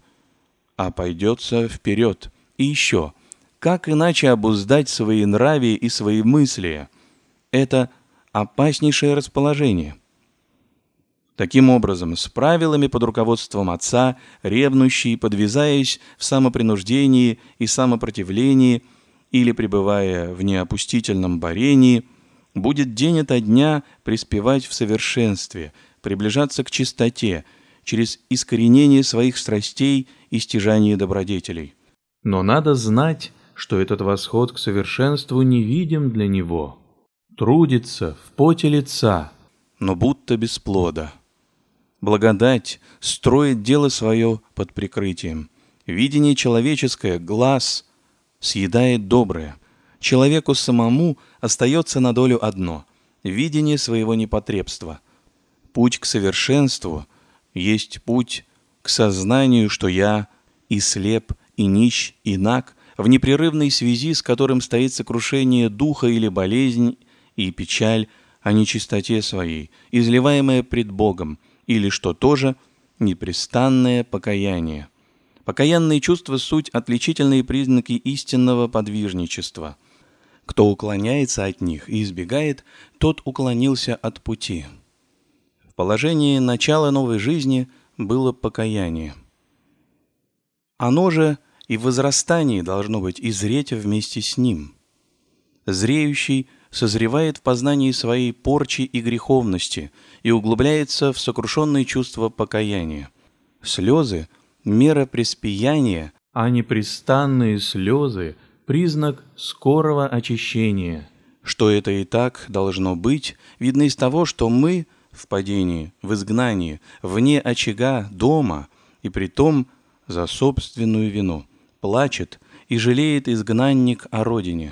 а пойдется вперед. И еще, как иначе обуздать свои нравы и свои мысли? Это опаснейшее расположение. Таким образом, с правилами под руководством отца, ревнущий, подвязаясь в самопринуждении и самопротивлении или пребывая в неопустительном борении, будет день ото дня преспевать в совершенстве, приближаться к чистоте, через искоренение своих страстей и стяжание добродетелей. Но надо знать, что этот восход к совершенству невидим для него. Трудится в поте лица, но будто без плода. Благодать строит дело свое под прикрытием. Видение человеческое, глаз, съедает доброе. Человеку самому остается на долю одно – видение своего непотребства. Путь к совершенству есть путь к сознанию, что я и слеп, и нищ, и наг, в непрерывной связи с которым стоит сокрушение духа или болезнь и печаль о нечистоте своей, изливаемая пред Богом, или, что тоже, непрестанное покаяние. Покаянные чувства – суть отличительные признаки истинного подвижничества. Кто уклоняется от них и избегает, тот уклонился от пути. В положении начала новой жизни было покаяние. Оно же и в возрастании должно быть и зреть вместе с ним. Зреющий созревает в познании своей порчи и греховности и углубляется в сокрушенные чувства покаяния. Слезы – мера преспияния, а непрестанные слезы – признак скорого очищения. Что это и так должно быть, видно из того, что мы в падении, в изгнании, вне очага дома, и притом за собственную вину, плачет и жалеет изгнанник о родине.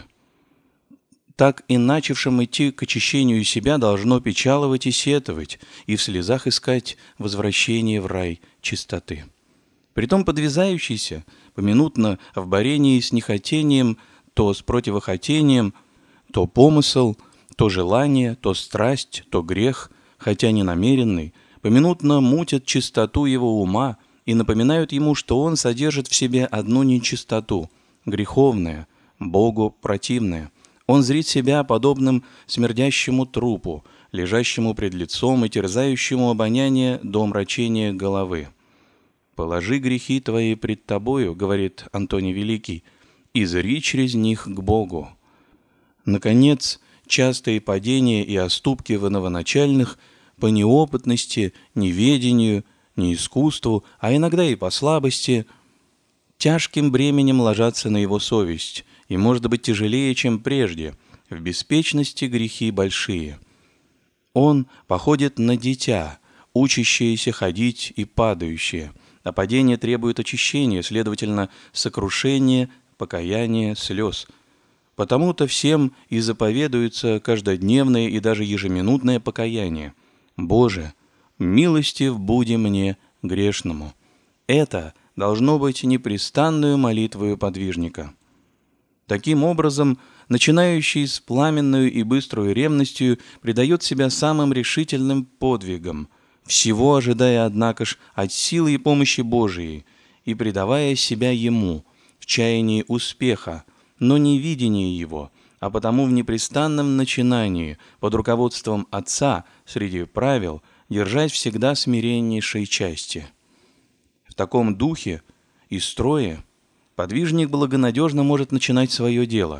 Так и начавшим идти к очищению себя должно печаловать и сетовать, и в слезах искать возвращение в рай чистоты. Притом подвязающийся, поминутно в борении с нехотением, то с противохотением, то помысл, то желание, то страсть, то грех, хотя ненамеренный, поминутно мутят чистоту его ума и напоминают ему, что он содержит в себе одну нечистоту, греховное, Богу противное. Он зрит себя подобным смердящему трупу, лежащему пред лицом и терзающему обоняние до омрачения головы. «Положи грехи твои пред тобою, — говорит Антоний Великий, — и зри через них к Богу». Наконец, частые падения и оступки в новоначальных по неопытности, неведению, неискусству, а иногда и по слабости, тяжким бременем ложатся на его совесть, и, может быть, тяжелее, чем прежде, в беспечности грехи большие. Он походит на дитя, учащееся ходить и падающее, а падение требует очищения, следовательно, сокрушения, покаяния, слез. Потому-то всем и заповедуется каждодневное и даже ежеминутное покаяние. «Боже, милостив буди мне, грешному». Это должно быть непрестанную молитвою подвижника. Таким образом, начинающий с пламенную и быструю ревностью предает себя самым решительным подвигам, всего ожидая, однако ж, от силы и помощи Божией, и предавая себя Ему в чаянии успеха, но не видении Его, а потому в непрестанном начинании, под руководством Отца, среди правил, держать всегда смиреннейшей части. В таком духе и строе подвижник благонадежно может начинать свое дело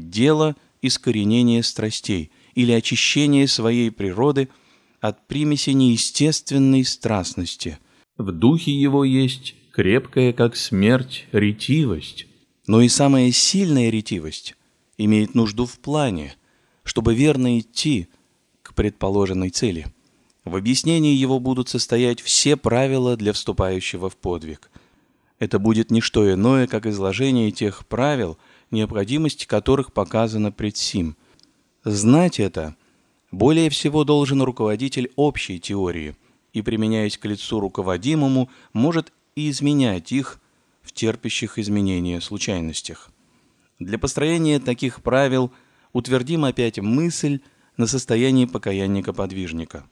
искоренения страстей или очищения своей природы от примеси неестественной страстности. В духе его есть крепкая, как смерть, ретивость. Но и самая сильная ретивость имеет нужду в плане, чтобы верно идти к предположенной цели. В объяснении его будут состоять все правила для вступающего в подвиг. Это будет не что иное, как изложение тех правил, необходимость которых показана пред сим. Знать это более всего должен руководитель общей теории, и, применяясь к лицу руководимому, может и изменять их в терпящих изменения случайностях. Для построения таких правил утвердим опять мысль на состоянии покаянника-подвижника.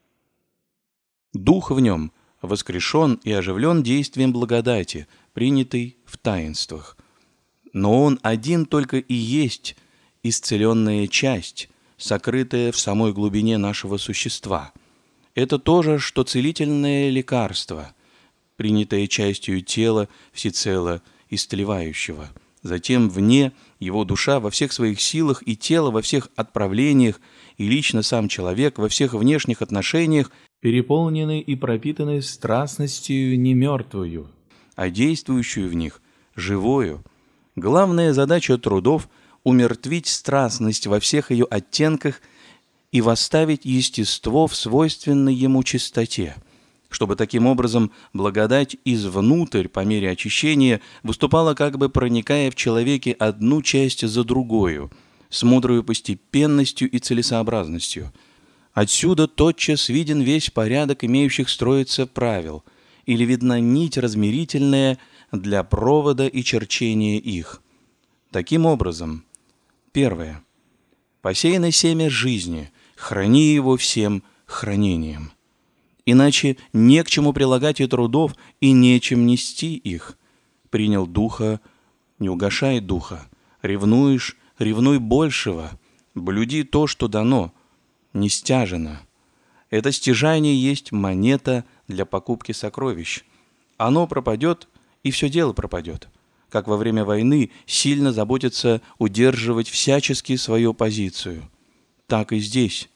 Дух в нем воскрешен и оживлен действием благодати, принятой в таинствах. Но он один только и есть исцеленная часть, сокрытая в самой глубине нашего существа. Это то же, что целительное лекарство, принятое частью тела всецело истлевающего. Затем вне его душа во всех своих силах и тело во всех отправлениях, и лично сам человек во всех внешних отношениях переполненный и пропитанный страстностью не мертвую, а действующую в них живою. Главная задача трудов – умертвить страстность во всех ее оттенках и восставить естество в свойственной ему чистоте, чтобы таким образом благодать извнутрь по мере очищения выступала, как бы проникая в человеке одну часть за другою, с мудрою постепенностью и целесообразностью. Отсюда тотчас виден весь порядок имеющих строиться правил, или видна нить размерительная для провода и черчения их. Таким образом, первое. Посеяно семя жизни, храни его всем хранением. Иначе не к чему прилагать и трудов, и нечем нести их. Принял духа, не угашай духа. Ревнуешь, ревнуй большего. Блюди то, что дано, не стяжено. Это стяжание есть монета для покупки сокровищ. Оно пропадет, и все дело пропадет. Как во время войны сильно заботятся удерживать всячески свою позицию. Так и здесь.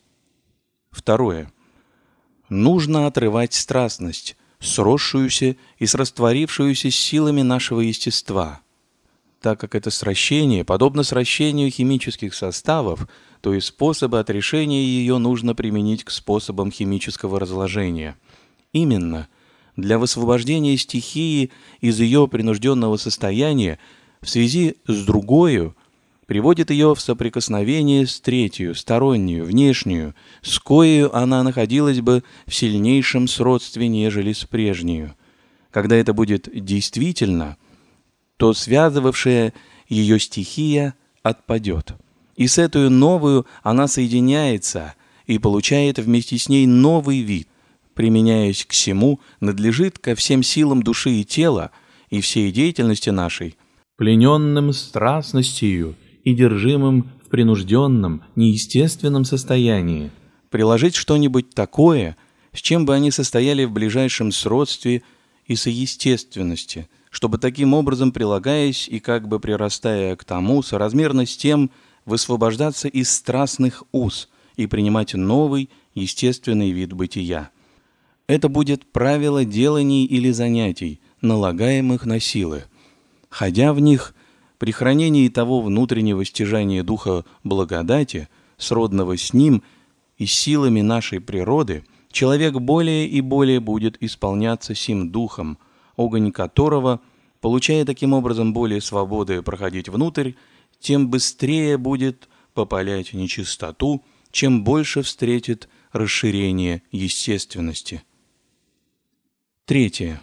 Второе. Нужно отрывать страстность, сросшуюся и срастворившуюся с силами нашего естества. Так как это сращение подобно сращению химических составов, то и способы отрешения ее нужно применить к способам химического разложения. Именно для высвобождения стихии из ее принужденного состояния в связи с другою приводит ее в соприкосновение с третью, стороннюю, внешнюю, с коею она находилась бы в сильнейшем сродстве, нежели с прежнею. Когда это будет действительно, то связывавшая ее стихия отпадет. И с этой новую она соединяется и получает вместе с ней новый вид. Применяясь к сему, надлежит ко всем силам души и тела и всей деятельности нашей плененным страстностью и держимым в принужденном, неестественном состоянии. Приложить что-нибудь такое, с чем бы они состояли в ближайшем сродстве и соестественности, чтобы таким образом, прилагаясь и как бы прирастая к тому, соразмерно с тем, высвобождаться из страстных уз и принимать новый, естественный вид бытия. Это будет правило деланий или занятий, налагаемых на силы. Ходя в них, при хранении того внутреннего стяжания духа благодати, сродного с ним и силами нашей природы, человек более и более будет исполняться сим духом, огонь которого, получая таким образом более свободы проходить внутрь, тем быстрее будет попалять нечистоту, чем больше встретит расширение естественности. Третье.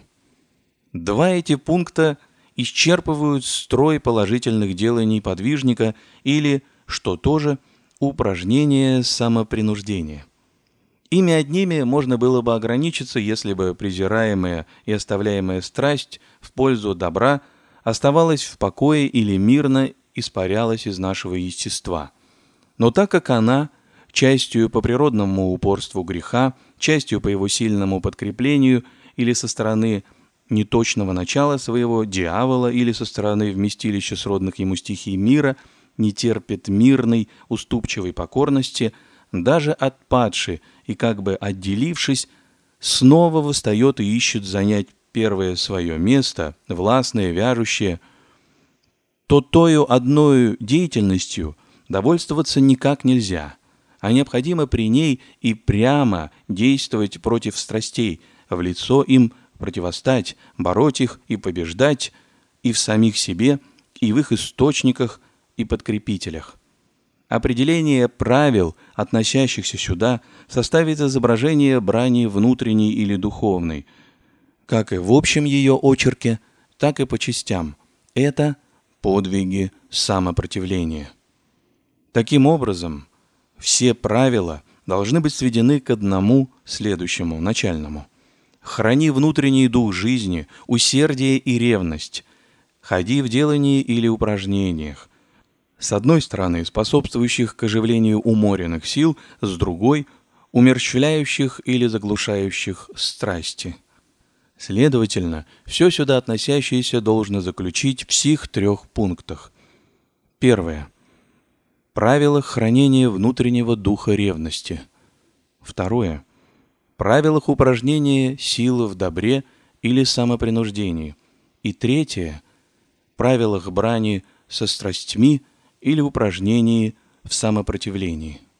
Два эти пункта исчерпывают строй положительных деланий подвижника или, что тоже, упражнение самопринуждения. Ими одними можно было бы ограничиться, если бы презираемая и оставляемая страсть в пользу добра оставалась в покое или мирно испарялась из нашего естества. Но так как она, частью по природному упорству греха, частью по его сильному подкреплению или со стороны неточного начала своего дьявола или со стороны вместилища сродных ему стихий мира, не терпит мирной, уступчивой покорности, даже отпадши и как бы отделившись, снова восстает и ищет занять первое свое место, властное, вяжущее, то тою одною деятельностью довольствоваться никак нельзя, а необходимо при ней и прямо действовать против страстей, в лицо им противостать, бороть их и побеждать и в самих себе, и в их источниках и подкрепителях. Определение правил, относящихся сюда, составит изображение брани внутренней или духовной, как и в общем ее очерке, так и по частям. Это подвиги самопротивления. Таким образом, все правила должны быть сведены к одному следующему, начальному. Храни внутренний дух жизни, усердие и ревность. Ходи в делании или упражнениях. С одной стороны, способствующих к оживлению уморенных сил, с другой – умерщвляющих или заглушающих страсти. Следовательно, все сюда относящееся должно заключить в сих трех пунктах. Первое. Правила хранения внутреннего духа ревности. Второе. Правилах упражнения силы в добре или самопринуждении. И третье. Правилах брани со страстьми или упражнении в самопротивлении.